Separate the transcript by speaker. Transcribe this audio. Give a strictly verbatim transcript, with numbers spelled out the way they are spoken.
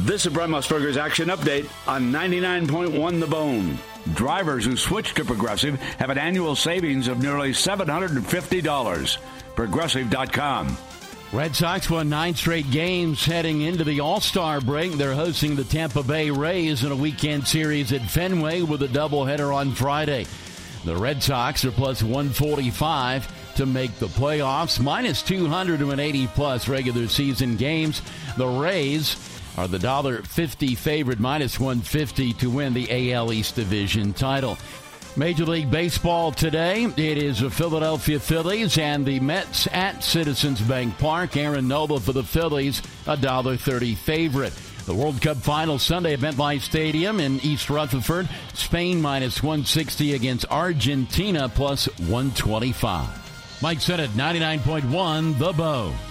Speaker 1: This is Brent Musburger's Action Update on ninety-nine point one The Bone. Drivers who switch to Progressive have an annual savings of nearly seven hundred fifty dollars. Progressive dot com.
Speaker 2: Red Sox won nine straight games heading into the All-Star break. They're hosting the Tampa Bay Rays in a weekend series at Fenway with a doubleheader on Friday. The Red Sox are plus one forty-five to make the playoffs, minus two hundred to an eighty-plus regular season games. The Rays are the one dollar fifty favorite, minus one fifty to win the A L East Division title. Major League Baseball today, it is the Philadelphia Phillies and the Mets at Citizens Bank Park. Aaron Nola for the Phillies, a one dollar thirty favorite. The World Cup final Sunday at MetLife Stadium in East Rutherford. Spain minus one sixty against Argentina plus one twenty-five. Mike Sennett, ninety-nine point one The Bone.